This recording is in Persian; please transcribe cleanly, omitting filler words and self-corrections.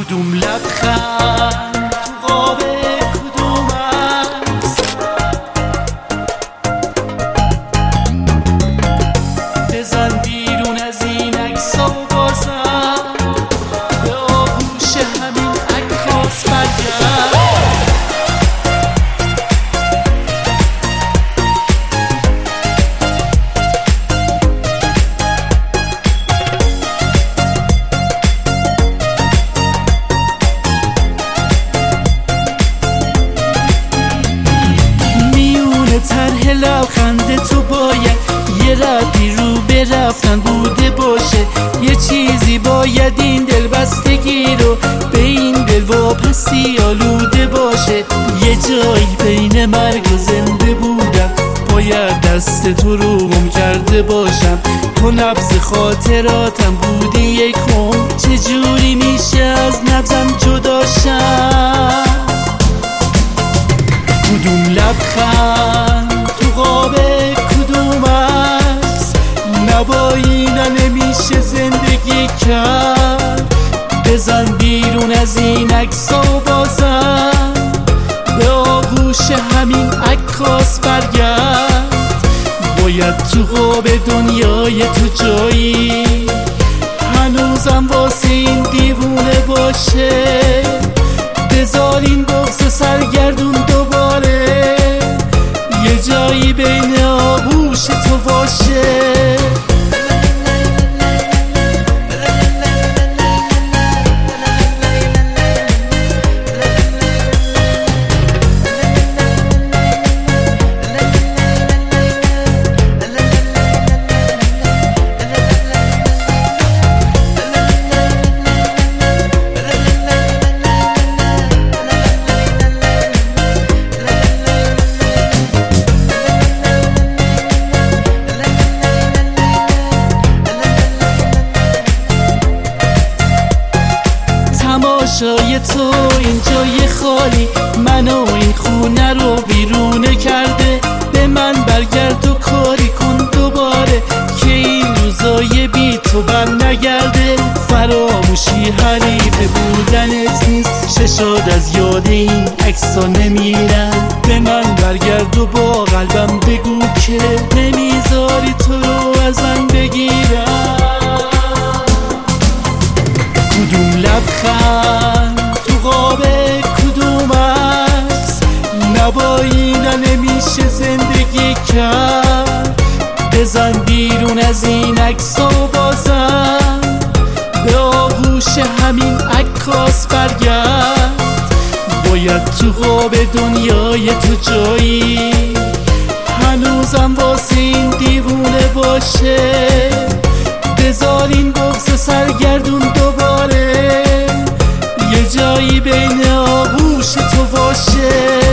کدوم لبخند تو قاب کدوم است؟ بزن بیرون از این عکسا و بازم به آغوش همین عکاس برگرد. طرح لبخند تو باید یه ربی رو به رفتن بوده باشه، یه چیزی باید این دل بستگی رو به این دل واپسی آلوده باشه. یه جایی بین مرگ و زنده بودم، باید دست تو رو گم کرده باشم. تو نبض خاطراتم بودی یک عمر، چجوری میشه از نبضم جداشم؟ کدوم لبخند تو قاب کدوم است؟ با اینا نمیشه زندگی کرد. بزن بیرون از این عکسا و بازم به آغوش همین عکاس برگرد. باید تو قاب دنیای تو جایی هنوزم واسه این دیوونه باشه. بذار این بغض سرگردون دوباره یه جایی بین آغوش تو باشه. تماشای تو این جای خالی منو این خونه رو بیرونه کرده. به من برگرد و کاری کن دوباره که این روزای بی تو بر نگرده. فراموشی حریف بودنت نیست، ششاد از یاد این عکسا نمیرن. به من برگرد و با قلبم بگو که نمیذاری تو رو ازم بگیرم. کدوم لبخند تو قاب کدوم است؟ با اینا نمیشه زندگی کرد. بزن بیرون از این عکسا و بازم به آغوش همین عکاس برگرد. باید تو قاب دنیای تو جایی هنوزم واسه این دیوونه باشه. بذار این بغض سرگردون دوباره یه جایی بین آغوش تو باشه.